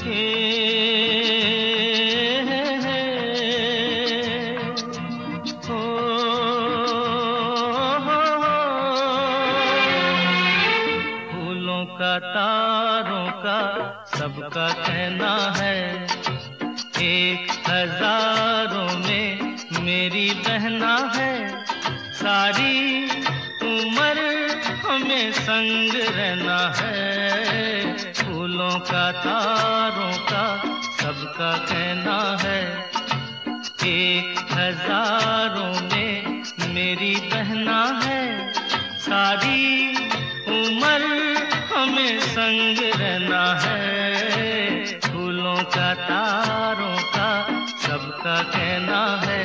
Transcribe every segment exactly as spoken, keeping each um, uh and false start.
फूलों का तारों का सबका कहना है, एक हजारों में मेरी बहना है। सारी उम्र हमें संग रहना है। फूलों का तारों का सबका कहना है, एक हजारों में मेरी बहना है। सारी उम्र हमें संग रहना है। फूलों का तारों का सबका कहना है।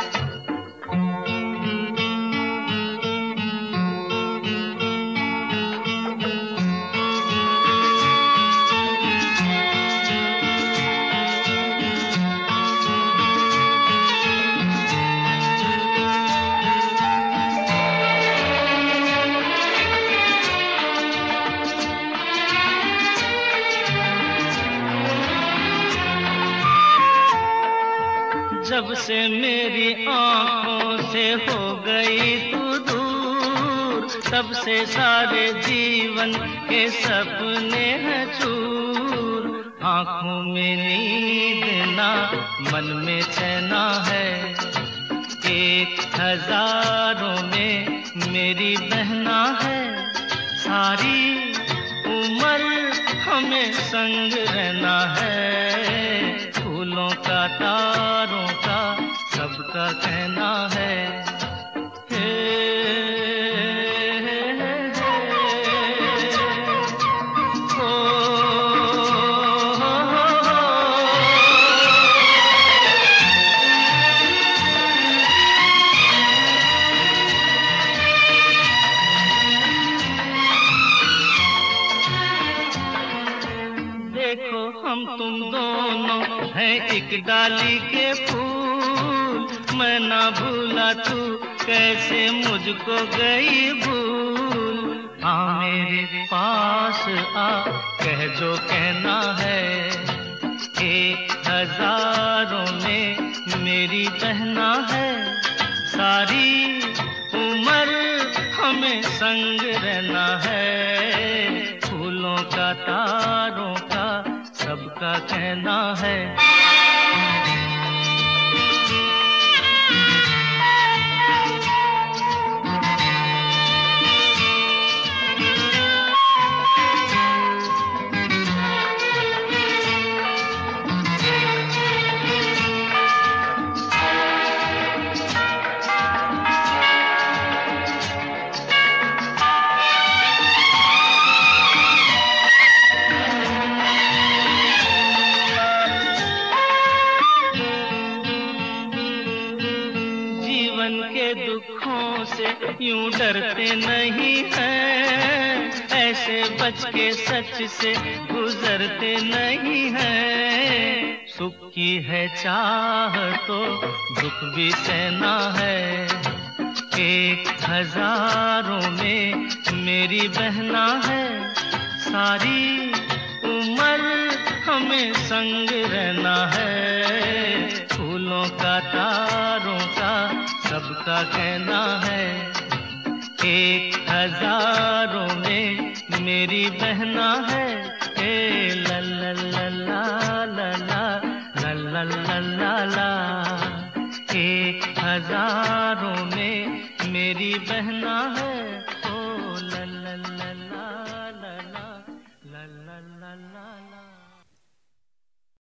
जब से मेरी आँखों से हो गई तू दूर, तब से सारे जीवन के सपने हैं चूर। आँखों में नींद ना, मन में चैना है, एक हजारों में मेरी बहना है। सारी उम्र हमें संग रहना है। फूलों का तारों का सबका कहना है। हे, हे, हे, हो, हो, हो। देखो हम तुम दोनों हैं एक डाली के फूल, मैं ना भूला तू कैसे मुझको गई भूल। आ मेरे पास आ, कह जो कहना है, एक हजारों में मेरी बहना है। सारी उम्र हमें संग रहना है। फूलों का तारों का सबका कहना है। के दुखों से यूं डरते नहीं हैं, ऐसे बच के सच से गुजरते नहीं हैं। सुख की है चाह तो दुख भी सहना है, एक हजारों में मेरी बहना है। सारी उम्र हमें संग रहना है। फूलों का तारों का सबका कहना है, एक हजारों में मेरी बहना है। ए ला ला ला ला ला ला ला ला ला ला, एक हजारों में मेरी बहना है। ओ ला ला ला ला ला ला ला ला ला ला।